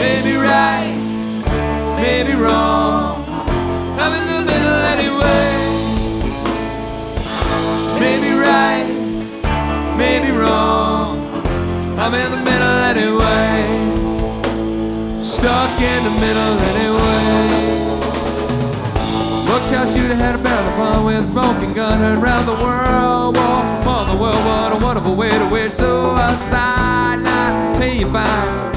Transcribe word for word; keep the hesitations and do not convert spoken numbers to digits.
maybe right, maybe wrong. I'm in the middle anyway. Maybe right, maybe wrong. I'm in the middle anyway. Stuck in the middle anyway. Buckshot shooter had a barrel of fun with a smoking gun, heard round the world, war upon the world. What a wonderful way to wish suicide. Not pay you fine.